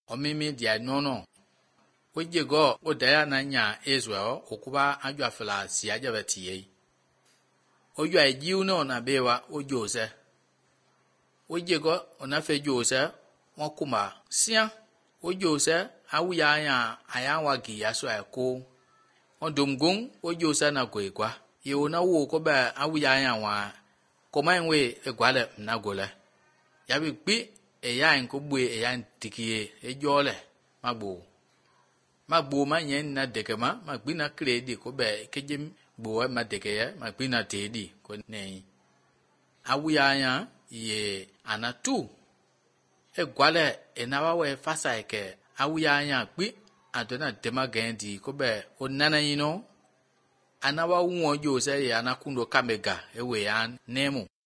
omimi dia nono ojego odaya na nya Israel okuba ajwafela si ajabatiye ojo ajiu no na bewa ojose ojego onafe jose wakuma sia ojose awuya anya ayawa aso eko odumgung ojose na goigwa ye na wo ko ba awuya anya wa komanwe egwale na gole yabi gbi eya nkobue eya ntikiye ejole magbo manyen na dekema magbi na kredi ko be kejem gbo ma dekeye magbi na tedi ko nei awuya anya ye anatu egwale enawa we fasa eke awuya anya gbi adona dema gendi ko be onana yino anawa won jose ye anakundo kamega ewe ya nemu